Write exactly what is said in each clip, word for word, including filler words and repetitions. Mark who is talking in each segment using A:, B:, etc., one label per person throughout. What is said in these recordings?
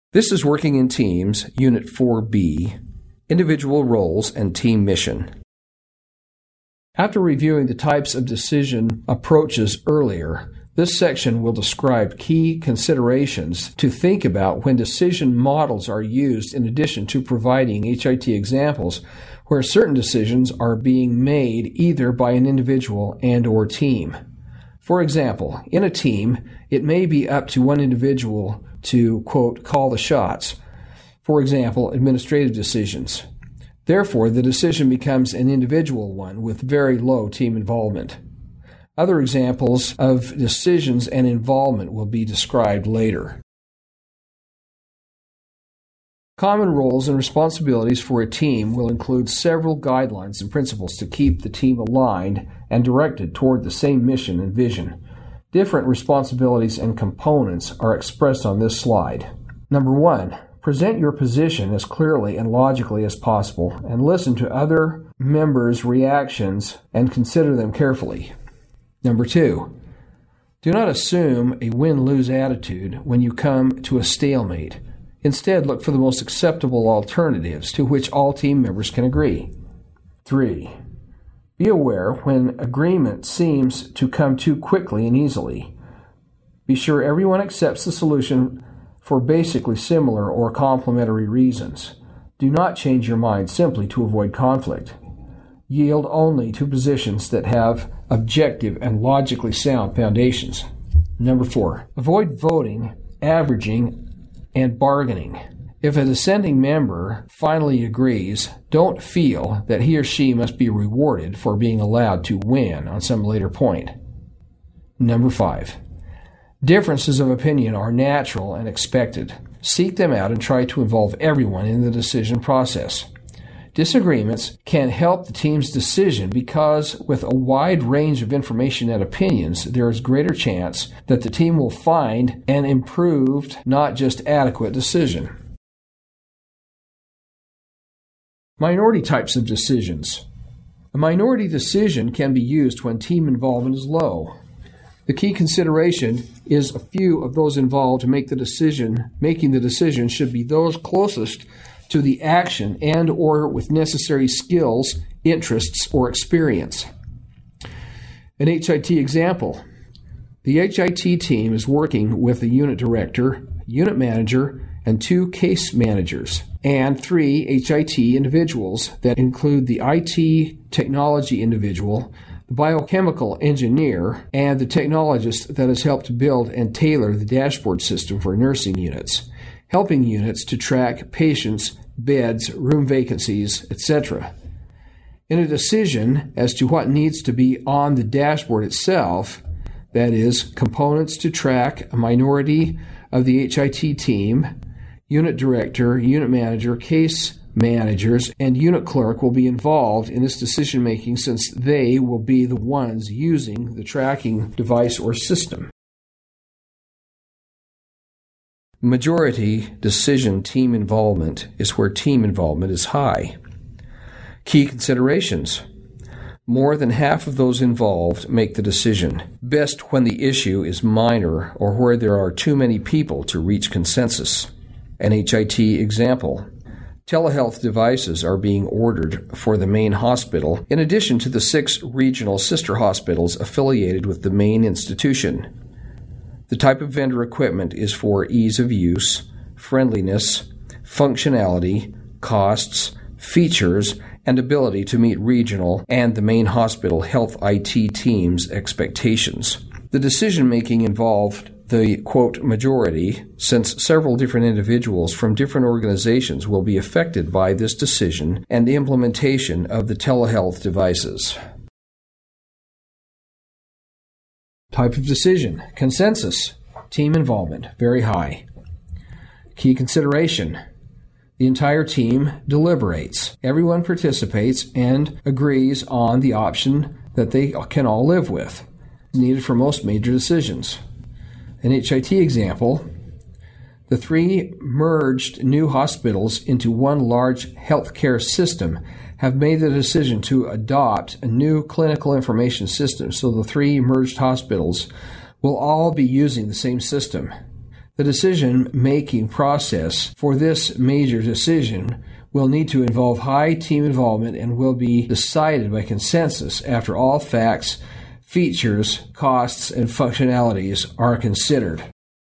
A: This is Working in Teams, Unit four B, Individual Roles and Team Mission. After reviewing the types of decision approaches earlier, this section will describe key considerations to think about when decision models are used, in addition to providing H I T examples where certain decisions are being made either by an individual and or team. For example, in a team, it may be up to one individual to, quote, call the shots. For example, administrative decisions. Therefore, the decision becomes an individual one with very low team involvement. Other examples of decisions and involvement will be described later. Common roles and responsibilities for a team will include several guidelines and principles to keep the team aligned and directed toward the same mission and vision. Different responsibilities and components are expressed on this slide. Number one, present your position as clearly and logically as possible and listen to other members' reactions and consider them carefully. Number two, do not assume a win-lose attitude when you come to a stalemate. Instead, look for the most acceptable alternatives to which all team members can agree. Three, be aware when agreement seems to come too quickly and easily. Be sure everyone accepts the solution for basically similar or complementary reasons. Do not change your mind simply to avoid conflict. Yield only to positions that have objective and logically sound foundations. Number four, avoid voting, averaging, and bargaining. If a dissenting member finally agrees, don't feel that he or she must be rewarded for being allowed to win on some later point. Number five, differences of opinion are natural and expected. Seek them out and try to involve everyone in the decision process. Disagreements can help the team's decision because with a wide range of information and opinions, there is greater chance that the team will find an improved, not just adequate decision. Minority types of decisions. A minority decision can be used when team involvement is low. The key consideration is a few of those involved to make the decision, making the decision should be those closest to the action and or with necessary skills, interests, or experience. An H I T example. The H I T team is working with a unit director, unit manager, and two case managers, and three H I T individuals that include the I T technology individual, the biochemical engineer, and the technologist that has helped build and tailor the dashboard system for nursing units, helping units to track patients, beds, room vacancies, et cetera. In a decision as to what needs to be on the dashboard itself, that is, components to track a minority of the H I T team, unit director, unit manager, case managers, and unit clerk will be involved in this decision-making since they will be the ones using the tracking device or system. Majority decision team involvement is where team involvement is high. Key considerations. More than half of those involved make the decision, best when the issue is minor or where there are too many people to reach consensus. An H I T example. Telehealth devices are being ordered for the main hospital in addition to the six regional sister hospitals affiliated with the main institution. The type of vendor equipment is for ease of use, friendliness, functionality, costs, features, and ability to meet regional and the main hospital health I T team's expectations. The decision-making involved the, quote, majority, since several different individuals from different organizations will be affected by this decision and the implementation of the telehealth devices. Type of decision. Consensus. Team involvement. Very high. Key consideration. The entire team deliberates. Everyone participates and agrees on the option that they can all live with. Needed for most major decisions. An H I T example. The three merged new hospitals into one large healthcare system have made the decision to adopt a new clinical information system, so the three merged hospitals will all be using the same system. The decision-making process for this major decision will need to involve high team involvement and will be decided by consensus after all facts, features, costs, and functionalities are considered.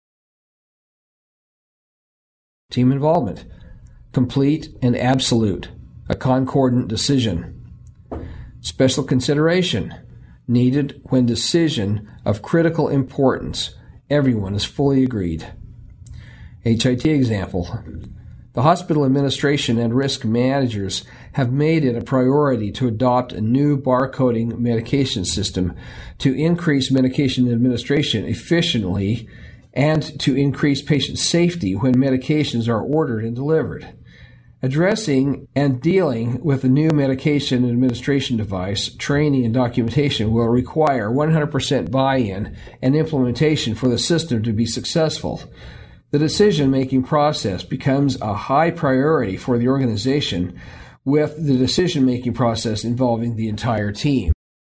A: Team involvement. Complete and absolute. A concordant decision. Special consideration. Needed when decision of critical importance. Everyone is fully agreed. H I T example. The hospital administration and risk managers have made it a priority to adopt a new barcoding medication system to increase medication administration efficiently and to increase patient safety when medications are ordered and delivered. Addressing and dealing with the new medication administration device, training and documentation will require one hundred percent buy-in and implementation for the system to be successful. The decision-making process becomes a high priority for the organization, with the decision-making process involving the entire team.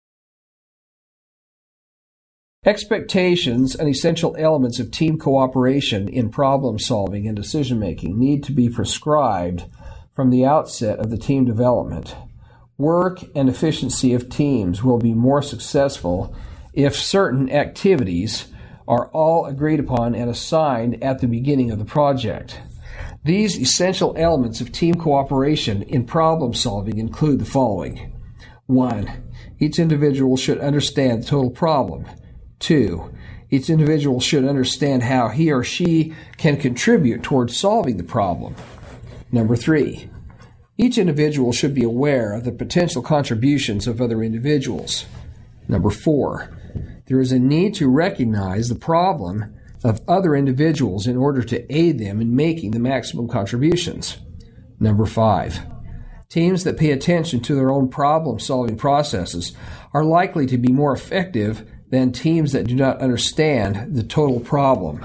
A: Expectations and essential elements of team cooperation in problem-solving and decision-making need to be prescribed from the outset of the team development. Work and efficiency of teams will be more successful if certain activities are all agreed upon and assigned at the beginning of the project. These essential elements of team cooperation in problem-solving include the following. One, each individual should understand the total problem. Two, each individual should understand how he or she can contribute towards solving the problem. Number three, each individual should be aware of the potential contributions of other individuals. Number four, there is a need to recognize the problem of other individuals in order to aid them in making the maximum contributions. Number five, teams that pay attention to their own problem-solving processes are likely to be more effective than teams that do not understand the total problem.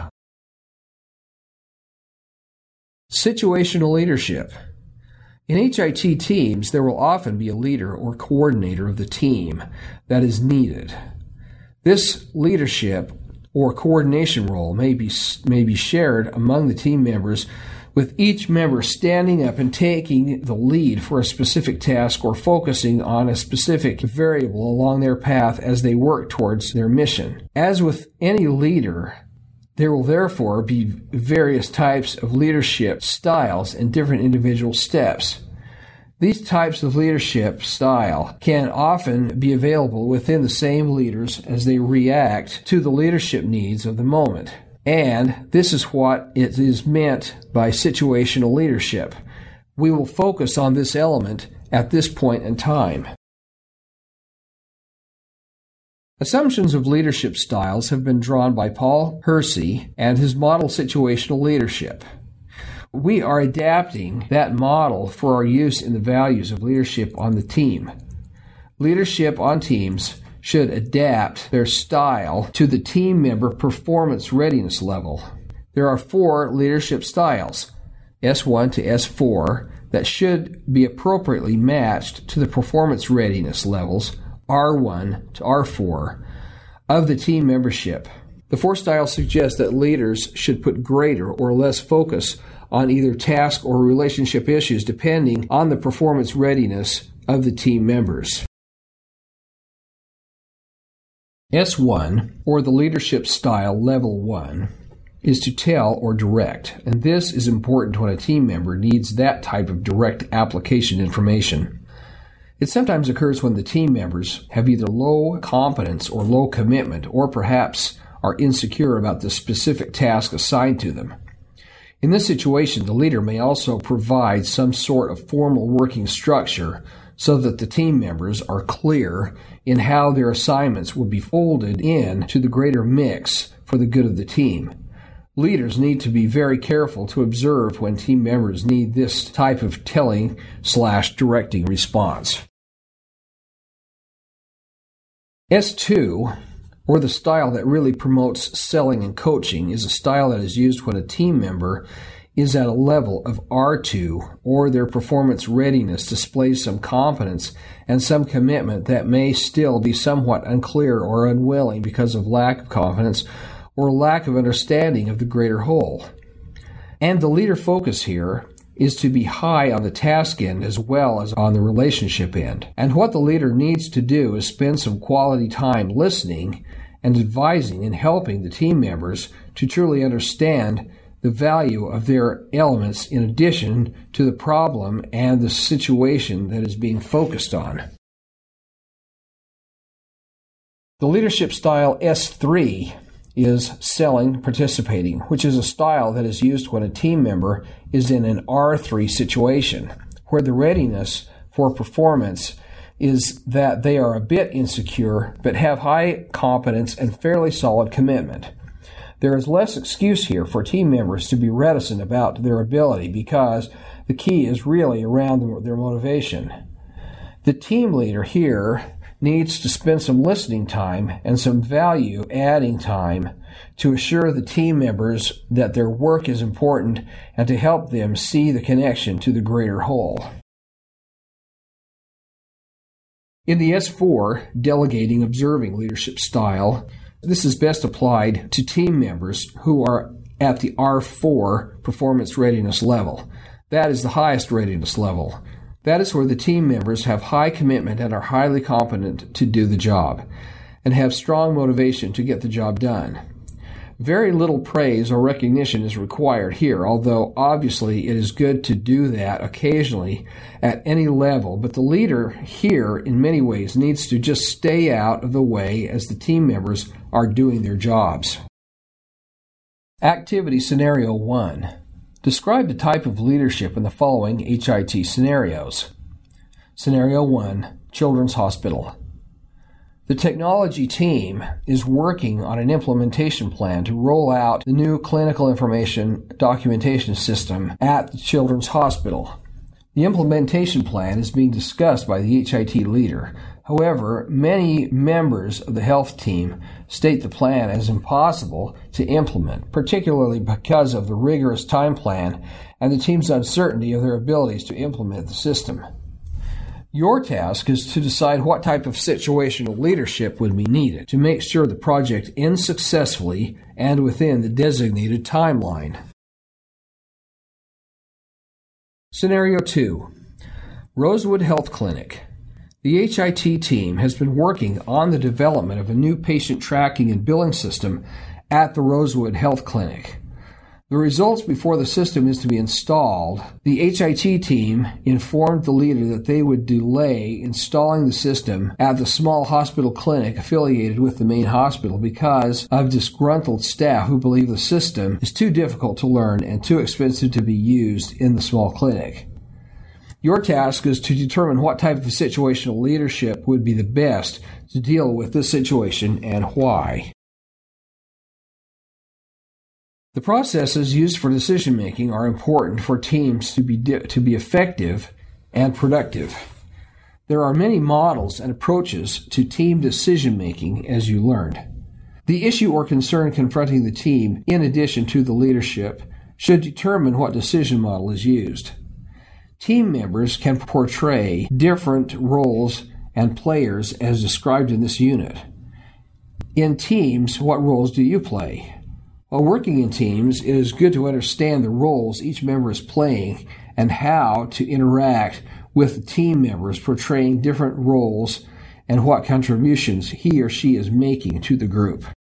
A: Situational leadership. In H I T teams, there will often be a leader or coordinator of the team that is needed. This leadership or coordination role may be, may be shared among the team members, with each member standing up and taking the lead for a specific task or focusing on a specific variable along their path as they work towards their mission. As with any leader, there will therefore be various types of leadership styles and different individual steps. These types of leadership style can often be available within the same leaders as they react to the leadership needs of the moment. And this is what it is meant by situational leadership. We will focus on this element at this point in time. Assumptions of leadership styles have been drawn by Paul Hersey and his model situational leadership. We are adapting that model for our use in the values of leadership on the team. Leadership on teams should adapt their style to the team member performance readiness level. There are four leadership styles, S one to S four, that should be appropriately matched to the performance readiness levels, R one to R four, of the team membership. The four styles suggest that leaders should put greater or less focus on either task or relationship issues depending on the performance readiness of the team members. S one, or the leadership style level one, is to tell or direct, and this is important when a team member needs that type of direct application information. It sometimes occurs when the team members have either low competence or low commitment, or perhaps are insecure about the specific task assigned to them. In this situation, the leader may also provide some sort of formal working structure so that the team members are clear in how their assignments will be folded in to the greater mix for the good of the team. Leaders need to be very careful to observe when team members need this type of telling slash directing response. S two, or the style that really promotes selling and coaching, is a style that is used when a team member is at a level of R two, or their performance readiness displays some competence and some commitment that may still be somewhat unclear or unwilling because of lack of confidence, or lack of understanding of the greater whole. And the leader focus here is to be high on the task end as well as on the relationship end. And what the leader needs to do is spend some quality time listening and advising and helping the team members to truly understand the value of their elements in addition to the problem and the situation that is being focused on. The leadership style S three is selling participating, which is a style that is used when a team member is in an R three situation, where the readiness for performance is that they are a bit insecure but have high competence and fairly solid commitment. There is less excuse here for team members to be reticent about their ability because the key is really around their motivation. The team leader here needs to spend some listening time and some value-adding time to assure the team members that their work is important and to help them see the connection to the greater whole. In the S four, delegating observing leadership style, this is best applied to team members who are at the R four performance readiness level. That is the highest readiness level. That is where the team members have high commitment and are highly competent to do the job, and have strong motivation to get the job done. Very little praise or recognition is required here, although obviously it is good to do that occasionally at any level, but the leader here in many ways needs to just stay out of the way as the team members are doing their jobs. Activity Scenario one. Describe the type of leadership in the following H I T scenarios. Scenario one, Children's Hospital. The technology team is working on an implementation plan to roll out the new clinical information documentation system at the Children's Hospital. The implementation plan is being discussed by the H I T leader. However, many members of the health team state the plan as impossible to implement, particularly because of the rigorous time plan and the team's uncertainty of their abilities to implement the system. Your task is to decide what type of situational leadership would be needed to make sure the project ends successfully and within the designated timeline. Scenario two. Rosewood Health Clinic. The H I T team has been working on the development of a new patient tracking and billing system at the Rosewood Health Clinic. The results before the system is to be installed, the H I T team informed the leader that they would delay installing the system at the small hospital clinic affiliated with the main hospital because of disgruntled staff who believe the system is too difficult to learn and too expensive to be used in the small clinic. Your task is to determine what type of situational leadership would be the best to deal with this situation and why. The processes used for decision-making are important for teams to be di- to be effective and productive. There are many models and approaches to team decision-making, as you learned. The issue or concern confronting the team, in addition to the leadership, should determine what decision model is used. Team members can portray different roles and players as described in this unit. In teams, what roles do you play? While working in teams, it is good to understand the roles each member is playing and how to interact with the team members portraying different roles and what contributions he or she is making to the group.